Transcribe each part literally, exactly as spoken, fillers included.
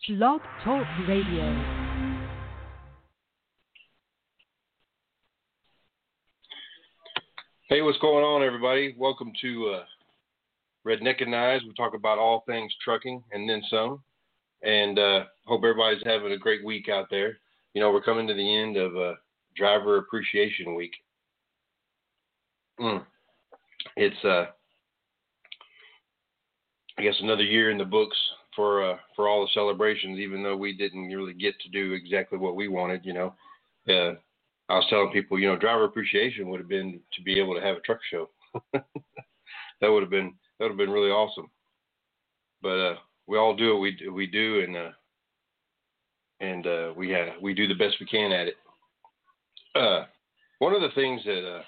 Blog Talk Radio. Hey, what's going on, everybody? Welcome to uh, Redneck and Knives. We talk about all things trucking and then some. And uh, hope everybody's having a great week out there. You know, we're coming to the end of uh, Driver Appreciation Week. Mm. It's, uh, I guess, another year in the books for uh, for all the celebrations, even though we didn't really get to do exactly what we wanted, you know. Uh, I was telling people, you know, driver appreciation would have been to be able to have a truck show. that would have been that would have been really awesome. But uh, we all do what we do, we do, and uh, and uh, we have we do the best we can at it. Uh, one of the things that uh,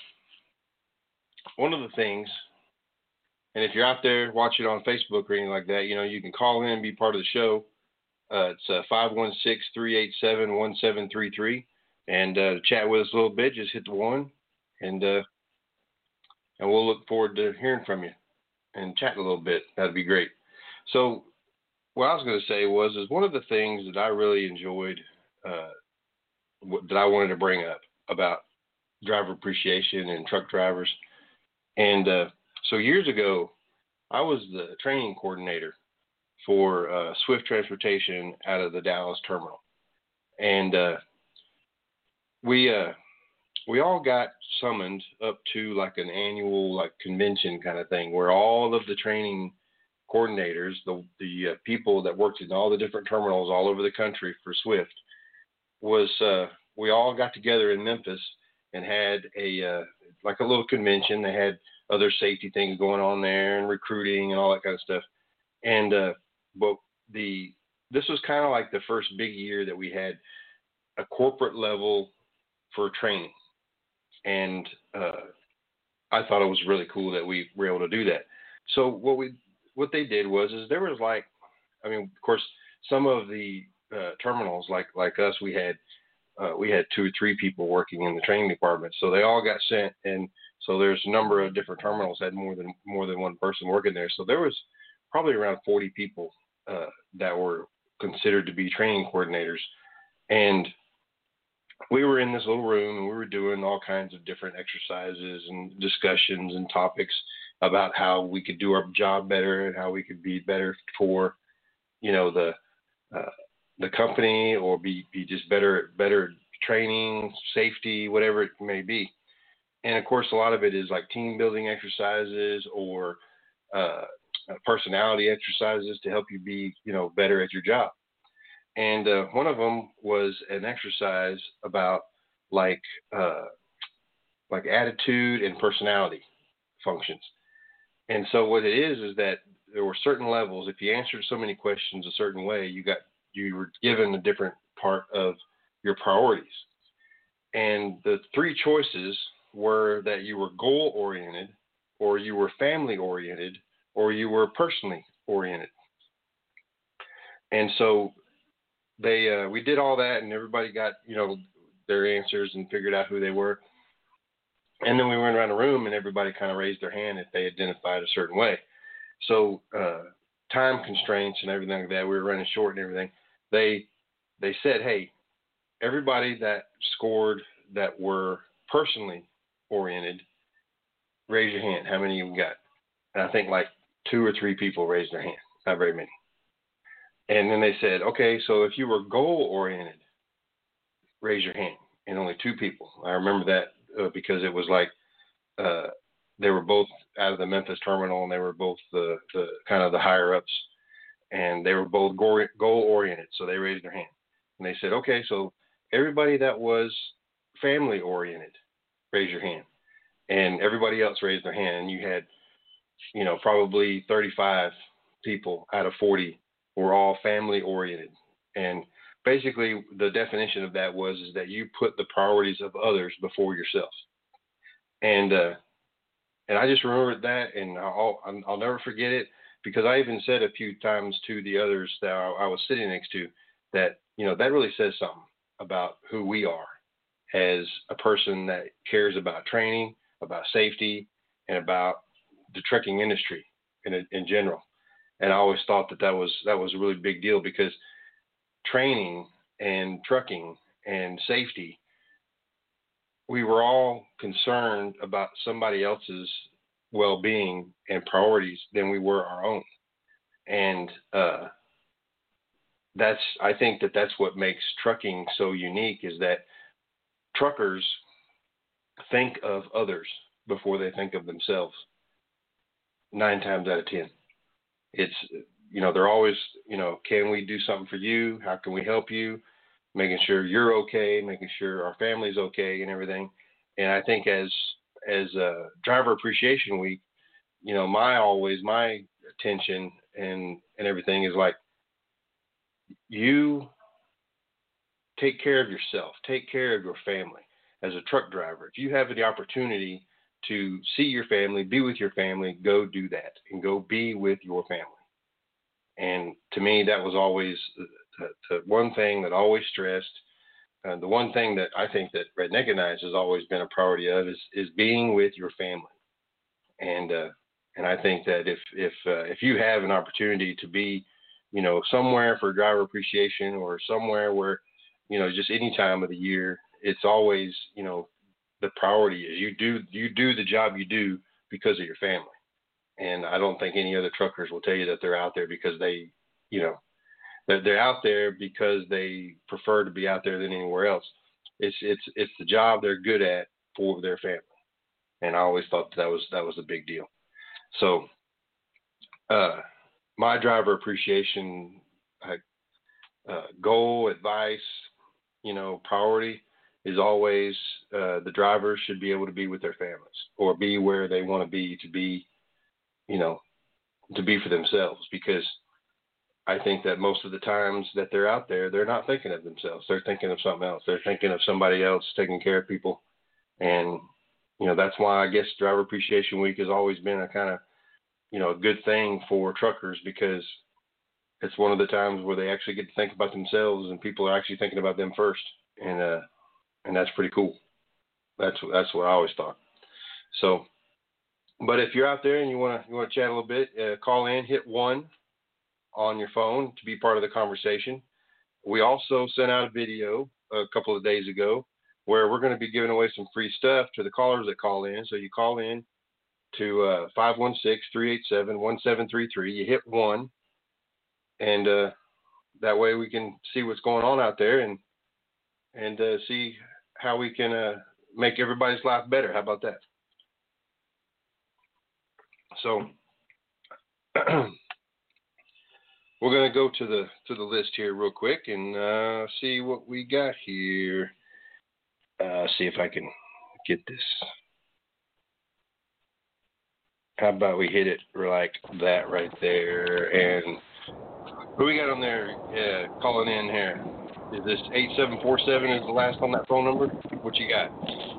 one of the things, and if you're out there watching on Facebook or anything like that, you know, you can call in and be part of the show. Uh, it's uh, five one six, three eight seven, one seven three three. And uh, chat with us a little bit, just hit the one, and uh, and we'll look forward to hearing from you and chatting a little bit. That'd be great. So what I was going to say was, is one of the things that I really enjoyed uh, w- that I wanted to bring up about driver appreciation and truck drivers. And uh, so years ago, I was the training coordinator for uh, Swift Transportation out of the Dallas terminal, and uh, we uh we all got summoned up to like an annual like convention kind of thing where all of the training coordinators, the the uh, people that worked in all the different terminals all over the country for Swift, was uh we all got together in Memphis and had a uh, like a little convention. They had other safety things going on there and recruiting and all that kind of stuff. And uh but the this was kind of like the first big year that we had a corporate level for training, and uh, I thought it was really cool that we were able to do that. So what we what they did was is there was like, I mean, of course, some of the uh, terminals like like us, we had uh, we had two or three people working in the training department, so they all got sent, and so there's a number of different terminals had more than more than one person working there. So there was probably around forty people uh, that were considered to be training coordinators, and we were in this little room and we were doing all kinds of different exercises and discussions and topics about how we could do our job better and how we could be better for, you know, the uh, the company, or be, be just better better training, safety, whatever it may be. And of course, a lot of it is like team building exercises or uh, personality exercises to help you be, you know, better at your job. And uh, one of them was an exercise about like uh, like attitude and personality functions. And so what it is is that there were certain levels. If you answered so many questions a certain way, you got you were given a different part of your priorities. And the three choices were that you were goal oriented, or you were family oriented, or you were personally oriented. And so They uh, we did all that, and everybody got, you know, their answers and figured out who they were. And then we went around the room, and everybody kind of raised their hand if they identified a certain way. So uh, time constraints and everything like that, we were running short and everything. They they said, hey, everybody that scored that were personally oriented, raise your hand. How many you got? And I think like two or three people raised their hand. Not very many. And then they said, okay, so if you were goal-oriented, raise your hand. And only two people. I remember that uh, because it was like uh, they were both out of the Memphis terminal, and they were both the, the kind of the higher-ups, and they were both goal-oriented, so they raised their hand. And they said, okay, so everybody that was family-oriented, raise your hand. And everybody else raised their hand, and you had, you know, probably thirty-five people out of forty were all family oriented. And basically the definition of that was is that you put the priorities of others before yourself. And uh, and I just remembered that, and I'll, I'll never forget it, because I even said a few times to the others that I, I was sitting next to that, you know, that really says something about who we are as a person that cares about training, about safety, and about the trucking industry in in general. And I always thought that that was that was a really big deal, because training and trucking and safety, we were all concerned about somebody else's well-being and priorities than we were our own. And uh, that's, I think that that's what makes trucking so unique, is that truckers think of others before they think of themselves. Nine times out of ten. It's, you know, they're always, you know, can we do something for you? How can we help you? Making sure you're okay, making sure our family's okay and everything. And I think as, as a Driver Appreciation Week, you know, my always, my attention and, and everything is like, you take care of yourself, take care of your family as a truck driver. If you have the opportunity to see your family, be with your family, go do that and go be with your family. And to me, that was always the, the one thing that I always stressed. Uh, the one thing that I think that Redneckanites has always been a priority of is, is being with your family. And, uh, and I think that if, if, uh, if you have an opportunity to be, you know, somewhere for driver appreciation or somewhere where, you know, just any time of the year, it's always, you know, the priority is you do, you do the job you do because of your family. And I don't think any other truckers will tell you that they're out there because they, you know, they're, they're out there because they prefer to be out there than anywhere else. It's, it's, it's the job they're good at for their family. And I always thought that was, that was a big deal. So, uh, my driver appreciation uh, goal, advice, you know, priority is always uh, the drivers should be able to be with their families or be where they want to be, to be, you know, to be for themselves. Because I think that most of the times that they're out there, they're not thinking of themselves. They're thinking of something else. They're thinking of somebody else taking care of people. And, you know, that's why I guess Driver Appreciation Week has always been a kind of, you know, a good thing for truckers, because it's one of the times where they actually get to think about themselves and people are actually thinking about them first. And, uh, and that's pretty cool. That's, that's what I always thought. So, but if you're out there and you want to, you want to chat a little bit, uh, call in, hit one on your phone to be part of the conversation. We also sent out a video a couple of days ago where we're going to be giving away some free stuff to the callers that call in. So you call in to uh, five one six, three eight seven, one seven three three. You hit one, and uh, that way we can see what's going on out there and and uh, see how we can uh, make everybody's life better. How about that? So we're going to go to the to the list here real quick and uh, see what we got here. Uh, see if I can get this. How about we hit it like that right there? And who we got on there uh, calling in here? Is this eight seven four seven is the last on that phone number? What you got?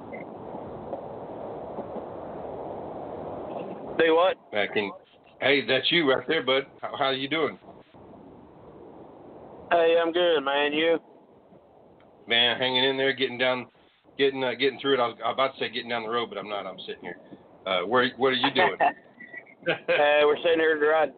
Do what? Back in. Hey, that's you right there, bud. How, how are you doing? Hey, I'm good, man. You? Man, hanging in there, getting down, getting uh, getting through it. I was, I was about to say getting down the road, but I'm not. I'm sitting here. Uh, where, what are you doing? uh, we're sitting here riding.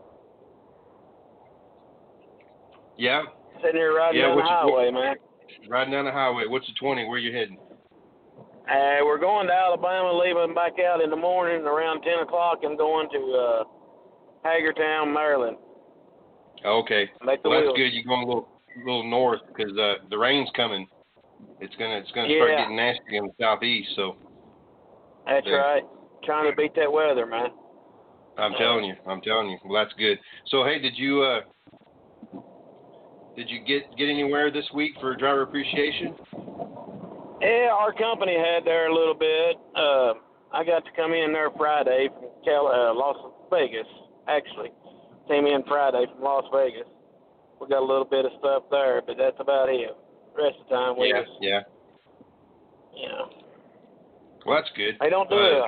Yeah. Sitting here riding yeah, down the you, highway, what, man. Riding down the highway. What's the twenty? Where you heading? Uh, we're going to Alabama, leaving back out in the morning around ten o'clock, and going to uh, Hagerstown, Maryland. Okay. Make the well, wheels. that's good. You're going a little, little north because uh, the rain's coming. It's gonna, it's gonna yeah. start getting nasty in the southeast. So. That's yeah. right. Trying to beat that weather, man. I'm telling you. I'm telling you. Well, that's good. So, hey, did you uh, did you get get anywhere this week for driver appreciation? Yeah, our company had there a little bit. Uh, I got to come in there Friday from Cal- uh, Las Vegas, actually. Came in Friday from Las Vegas. We got a little bit of stuff there, but that's about it. The rest of the time, we yeah, just, yeah. you know. Well, that's good. They don't do uh, it.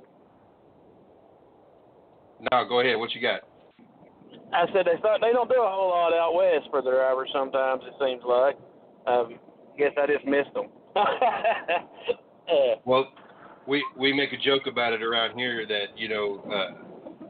No, go ahead. What you got? I said they thought they don't do a whole lot out west for the drivers sometimes, it seems like. Um, guess I just missed them. uh, well, we we make a joke about it around here that, you know, uh,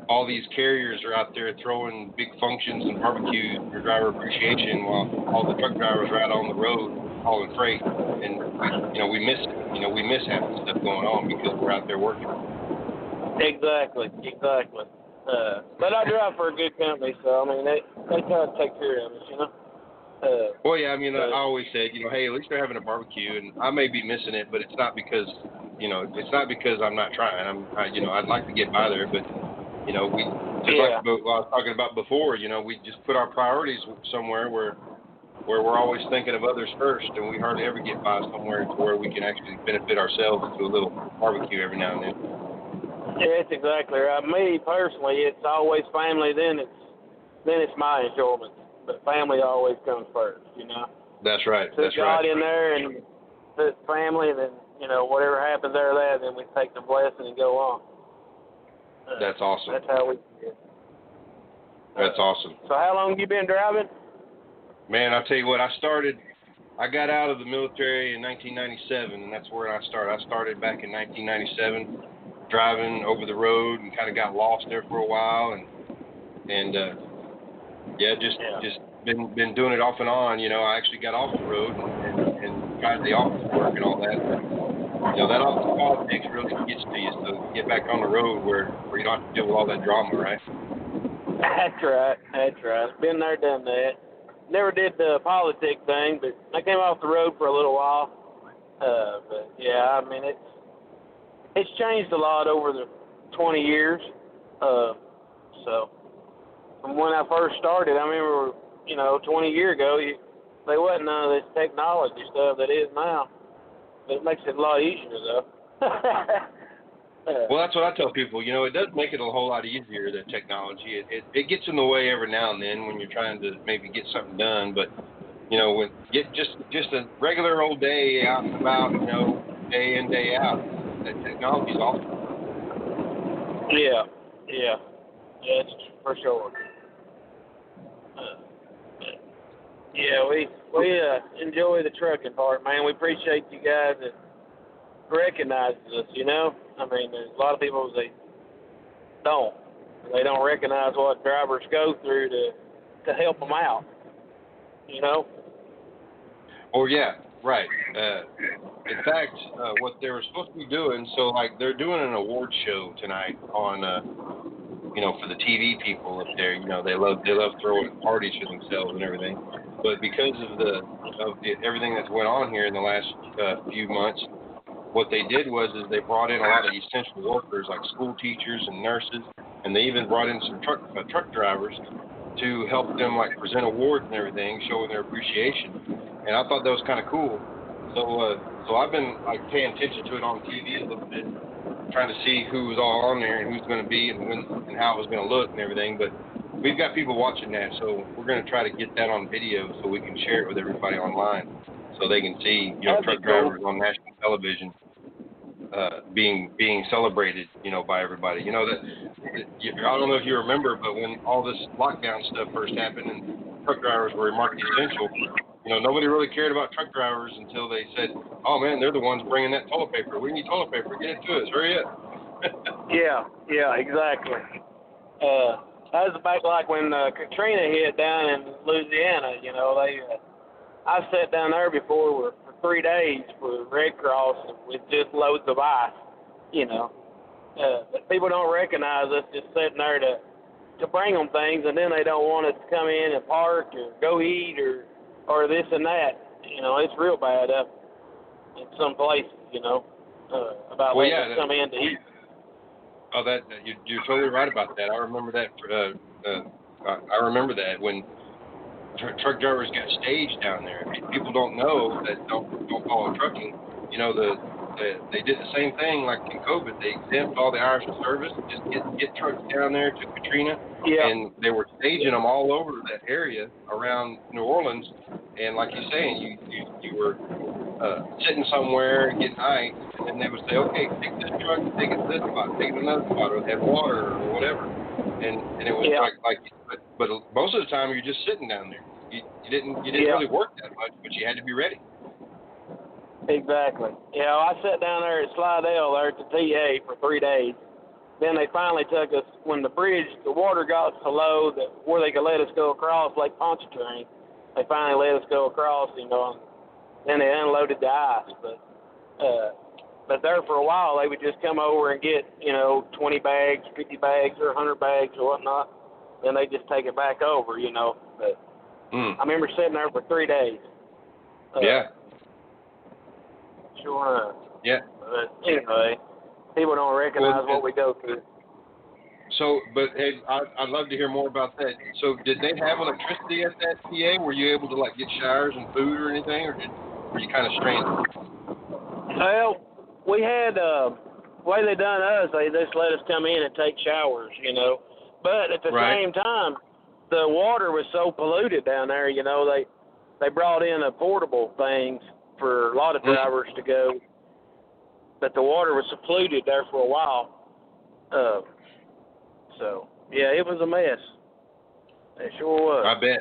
all these carriers are out there throwing big functions and barbecues for driver appreciation while all the truck drivers are out on the road hauling freight. And, you know, we miss it. You know, we miss half the stuff going on because we're out there working. Exactly, exactly. Uh, but I drive for a good company, so, I mean, they, they try to take care of us, you know? Uh, well, yeah, I mean, but, I always said, you know, hey, at least they're having a barbecue, and I may be missing it, but it's not because, you know, it's not because I'm not trying. I'm, I, you know, I'd like to get by there, but, you know, we, just yeah. like what I was talking about before, you know, we just put our priorities somewhere where, where we're always thinking of others first, and we hardly ever get by somewhere to where we can actually benefit ourselves to a little barbecue every now and then. Yeah, that's exactly right. Me personally, it's always family. Then it's then it's my enjoyment. But family always comes first, you know. That's right. Put That's God right. in there and put family, and then you know whatever happens there, that then we take the blessing and go on. Uh, That's awesome. That's how we do it. That's uh, awesome. So how long have you been driving? Man, I'll tell you what. I started. I got out of the military in nineteen ninety-seven, and that's where I started. I started back in nineteen ninety-seven, driving over the road, and kind of got lost there for a while, and and. Uh, Yeah, just yeah. just been been doing it off and on. You know, I actually got off the road and, and, and tried the office work and all that. But, you know, that office politics really gets to you. So get back on the road where, where you don't have to deal with all that drama, right? That's right. That's right. Been there, done that. Never did the politic thing, but I came off the road for a little while. Uh, but yeah, I mean it's it's changed a lot over the twenty years. Uh, so. From when I first started, I remember, you know, twenty years ago, you, there wasn't none of this technology stuff that is now. It makes it a lot easier, though. Well, that's what I tell people. You know, it does make it a whole lot easier, the technology. It, it it gets in the way every now and then when you're trying to maybe get something done. But, you know, when get just just a regular old day out and about, you know, day in, day out, that technology's awesome. Yeah, yeah. Yeah, it's for sure. Uh, yeah, we we uh, enjoy the trucking part, man. We appreciate you guys that recognizes us. You know, I mean, there's a lot of people they don't. They don't recognize what drivers go through to to help them out. You know. Oh yeah, right. Uh, in fact, uh, what they were supposed to be doing, so like they're doing an award show tonight on. Uh, You know, for the T V people up there, you know, they love they love throwing parties for themselves and everything. But because of the of the, everything that's went on here in the last uh, few months, what they did was is they brought in a lot of essential workers like school teachers and nurses, and they even brought in some truck uh, truck drivers to help them like present awards and everything, showing their appreciation. And I thought that was kind of cool. So uh, so I've been like paying attention to it on T V a little bit, trying to see who was all on there and who's going to be and when and how it was going to look and everything. But we've got people watching that, so we're going to try to get that on video so we can share it with everybody online, so they can see, you know, truck drivers on national television uh, being being celebrated, you know, by everybody. You know that, that you, I don't know if you remember, but when all this lockdown stuff first happened and truck drivers were marked essential. You know, nobody really cared about truck drivers until they said, oh, man, they're the ones bringing that toilet paper. We need toilet paper. Get it to us. Hurry up. Yeah, yeah, exactly. Uh, that was back like when uh, Katrina hit down in Louisiana. You know, they uh, I sat down there before for three days for Red Cross with just loads of ice, you know. Uh, but people don't recognize us just sitting there to, to bring them things, and then they don't want us to come in and park or go eat or or this and that. You know, it's real bad up in some places, you know, uh, about well, letting yeah, us that, come in to eat. Oh, that you, you're totally right about that. I remember that. Uh, uh, I, I remember that when tr- truck drivers got staged down there. People don't know that don't don't follow trucking. You know, the, the they did the same thing like in COVID. They exempt all the hours of service, just get get trucks down there to Katrina, yeah. and they were staging them all over that area around New Orleans. And like you're saying, you you, you were uh, sitting somewhere getting ice, and then they would say, okay, take this truck, take it to this spot, take it to another spot, or they have water or whatever. And and it was yeah. like like, but, but most of the time you're just sitting down there. You, you didn't you didn't yeah. really work that much, but you had to be ready. Exactly. Yeah, I sat down there at Slidell there at the T A for three days, then they finally took us when the bridge, the water got so low that where they could let us go across Lake Pontchartrain. They finally let us go across, you know. And then they unloaded the ice, but uh, but there for a while they would just come over and get, you know, twenty bags, fifty bags, or one hundred bags or whatnot. Then they just take it back over, you know. But mm. I remember sitting there for three days. Uh, yeah. Sure enough. Yeah. But anyway, people don't recognize well, what we go through. So, but hey, I, I'd love to hear more about that. So, did they have electricity at that P A? Were you able to like get showers and food or anything, or did, were you kind of stranded? Well, we had uh, the way they done us. They just let us come in and take showers, you know. But at the right. same time, the water was so polluted down there. You know, they they brought in a portable things for a lot of drivers mm. to go. But the water was polluted there for a while. Uh, so, yeah, it was a mess. It sure was. I bet.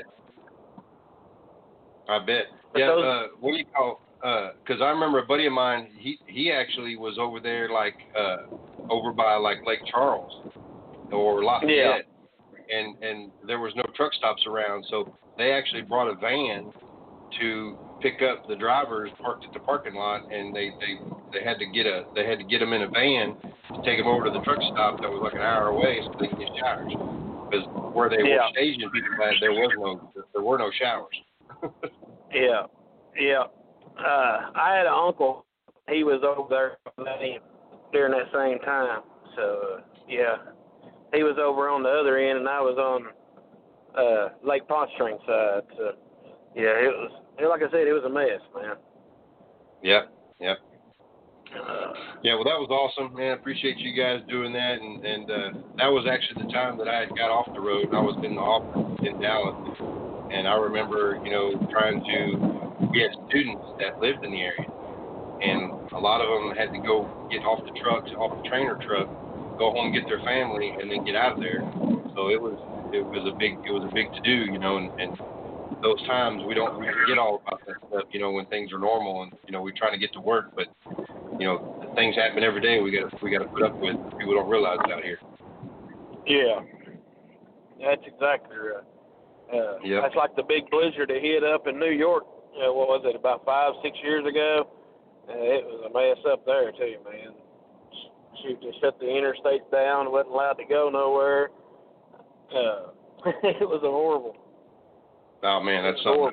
I bet. But yeah, those, uh, what do you call, because uh, I remember a buddy of mine, he, he actually was over there, like, uh, over by, like, Lake Charles or Lafayette. Yeah. And, and there was no truck stops around, so they actually brought a van to pick up the drivers parked at the parking lot, and they, they, they had to get a they had to get them in a van to take them over to the truck stop that was like an hour away so they could get showers. Because where they yeah. were Asian people at, there was no there were no showers. yeah, yeah. Uh, I had an uncle. He was over there during that same time. So uh, yeah, he was over on the other end, and I was on uh, Lake Pontchartrain side. So yeah, it was. Like I said, it was a mess, man. Yep, yep. Uh, yeah, well, that was awesome, man. I appreciate you guys doing that, and and uh, that was actually the time that I had got off the road. I was in the office in Dallas, and I remember, you know, trying to get students that lived in the area, and a lot of them had to go get off the trucks, off the trainer truck, go home, get their family, and then get out of there. So it was it was a big it was a big to do, you know, and. and those times we don't we forget all about that stuff, you know, when things are normal and, you know, we try to get to work, but, you know, things happen every day we got we got to put up with. People don't realize it out here. Yeah, that's exactly right. Uh, yep. That's like the big blizzard that hit up in New York, uh, what was it, about five, six years ago? Uh, it was a mess up there, too, man. Shoot, they shut the interstates down, wasn't allowed to go nowhere. Uh, it was a horrible. Oh, man, that's something.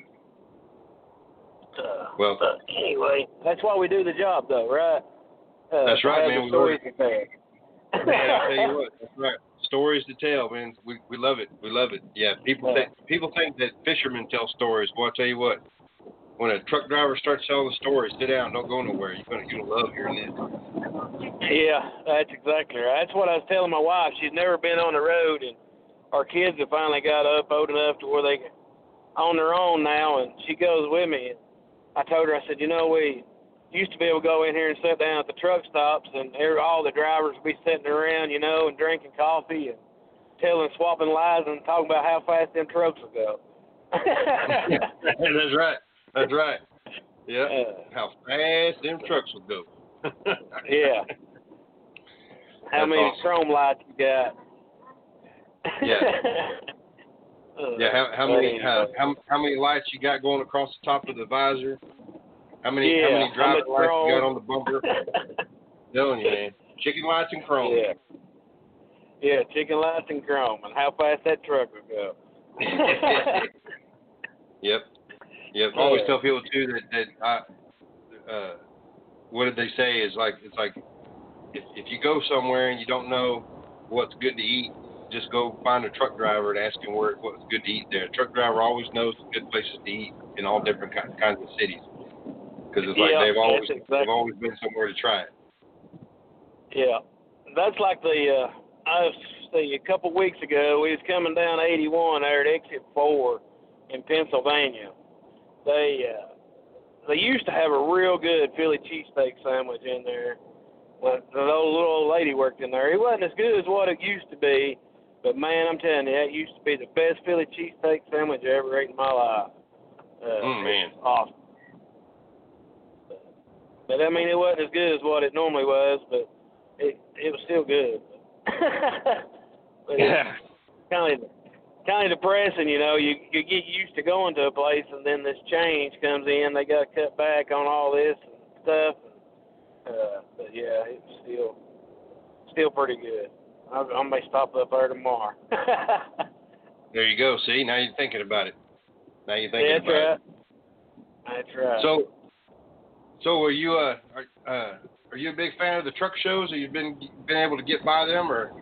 Uh, well, uh, anyway, that's why we do the job, though, right? Uh, that's right, man. We stories to tell. Man, I tell you what, that's right. Stories to tell, man. We we love it. We love it. Yeah, people yeah. think people think that fishermen tell stories. Boy, I tell you what, when a truck driver starts telling the stories, sit down, don't go nowhere. You're gonna you're gonna love hearing this. Yeah, that's exactly right. That's what I was telling my wife. She's never been on the road, and our kids have finally got up old enough to where they on their own now, and she goes with me. And I told her, I said, you know, we used to be able to go in here and sit down at the truck stops, and all the drivers would be sitting around, you know, and drinking coffee and telling, swapping lies and talking about how fast them trucks would go. That's right. That's right. Yeah. Uh, how fast them trucks would go. yeah. How That's many awesome. chrome lights you got? Yeah. uh, yeah. How, how many how, how how many lights you got going across the top of the visor? How many yeah, how many driving lights chrome. you got on the bumper? Telling you, man. Chicken lights and chrome. Yeah. Yeah, chicken lights and chrome, and how fast that truck will go. Yep. Yep. I always tell people too that that I, uh, what did they say is like it's like if if you go somewhere and you don't know what's good to eat, just go find a truck driver and ask him where what's good to eat there. A truck driver always knows the good places to eat in all different kinds kinds of cities because it's like yeah, they've always exactly. they've always been somewhere to try it. Yeah, that's like the. Uh, I was see a couple weeks ago we was coming down eighty-one there at exit four in Pennsylvania. They uh, they used to have a real good Philly cheesesteak sandwich in there. When the old, little old lady worked in there, it wasn't as good as what it used to be, but man, I'm telling you, that used to be the best Philly cheesesteak sandwich I ever ate in my life. Uh, mm, man, awesome. But I mean, it wasn't as good as what it normally was, but it it was still good. But Yeah. kind of kind of depressing, you know. You you get used to going to a place, and then this change comes in. They got to cut back on all this and stuff. Uh, but yeah, it's still still pretty good. I, I may stop up there tomorrow. There you go. See, now you're thinking about it. Now you're thinking Yeah, that's about right. it. That's right. So, so are you uh, are, uh, are you a big fan of the truck shows? Have you been been able to get by them, or?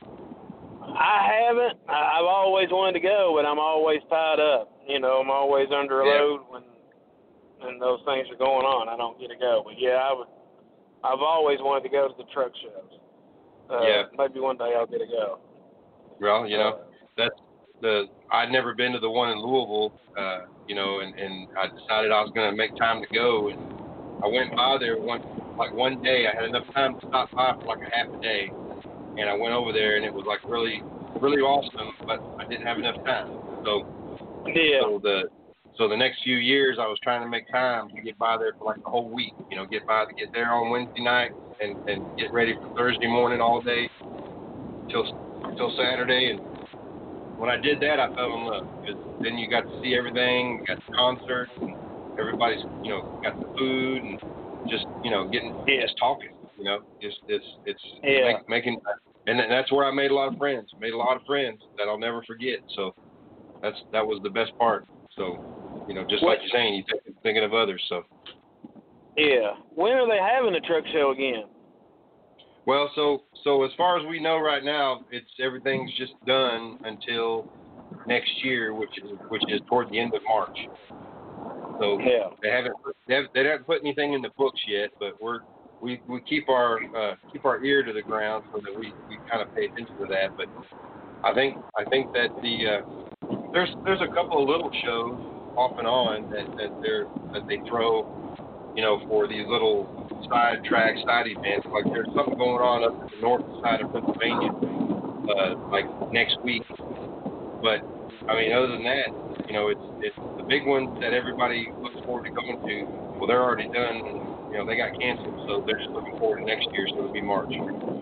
I haven't. I- I've always wanted to go, but I'm always tied up. You know, I'm always under a Yeah. load when when those things are going on. I don't get to go. But yeah, I would. I've always wanted to go to the truck shows. Uh, Yeah. Maybe one day I'll get to go. Well, you know, Uh, that's the. I'd never been to the one in Louisville, uh, you know, and, and I decided I was going to make time to go, and I went by there one like one day. I had enough time to stop by for like a half a day, and I went over there, and it was like really, really awesome, but I didn't have enough time. So, yeah. so the so the next few years, I was trying to make time to get by there for like a whole week. You know, get by to get there on Wednesday night and, and get ready for Thursday morning all day till till Saturday. And when I did that, I fell in love because then you got to see everything. You got the concerts, and everybody's you know got the food and just you know getting Yeah. just talking. You know, just it's it's Yeah. make, making, and that's where I made a lot of friends. Made a lot of friends that I'll never forget. So that's that was the best part. So you know, just What? like you're saying, you think, thinking of others. So Yeah. When are they having the truck show again? well, so so as far as we know right now, it's everything's just done until next year, which is which is toward the end of March. So Yeah. they haven't they haven't, they haven't put anything in the books yet, but we're we, we keep our uh, keep our ear to the ground so that we, we kind of pay attention to that. But I think I think that the uh, there's there's a couple of little shows off and on that, that they're that they throw, you know, for these little side track side events. Like there's something going on up the north side of Pennsylvania, uh, like next week. But I mean, other than that, you know, it's it's the big ones that everybody looks forward to going to. Well, they're already done. You know, they got canceled, so they're just looking forward to next year. So it'll be March.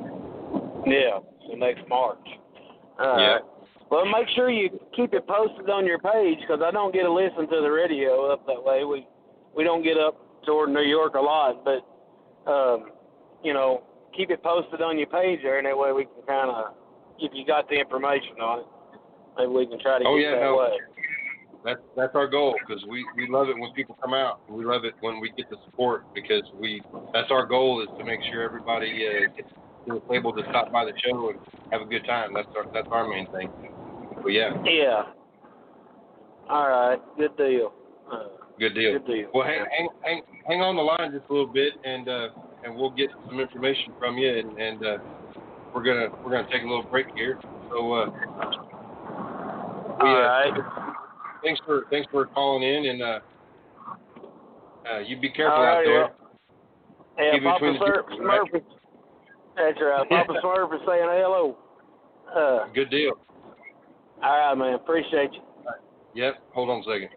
Yeah. So next March. All right. Yeah. Well, make sure you keep it posted on your page because I don't get to listen to the radio up that way. We we don't get up toward New York a lot, but um, you know, keep it posted on your page there, and that way we can kind of, if you got the information on it, maybe we can try to Oh get yeah, that no. way. That's that's our goal because we, we love it when people come out. We love it when we get the support because we that's our goal is to make sure everybody uh, gets able to stop by the show and have a good time. That's our that's our main thing. But yeah. Yeah. All right. Good deal. Uh, Good deal. Good deal. Well, hang, hang hang hang on the line just a little bit, and uh, and we'll get some information from you, and, and uh, we're gonna we're gonna take a little break here. So, uh, we, All uh, right. thanks for thanks for calling in, and uh, uh, you be careful All out right, there. well, yeah, Keep it Papa between the Smurf, doors, right? Smurf, that's right. Papa Smurf is saying hello. Uh, Good deal. all right, man. Appreciate you. Yep. Hold on a second.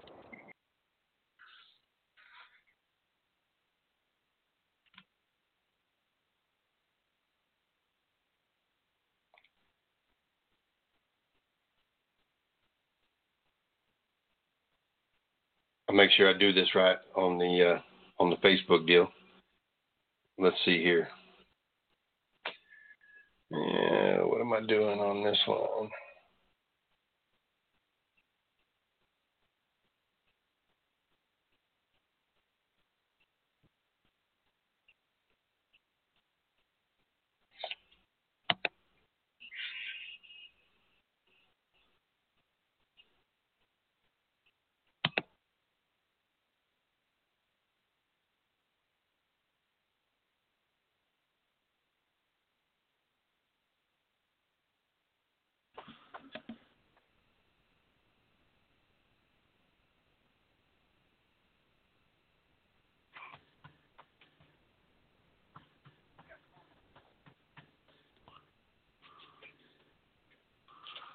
I'll make sure I do this right on the uh, on the Facebook deal. Let's see here. Yeah, what am I doing on this one?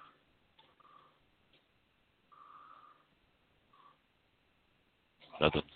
Nothing.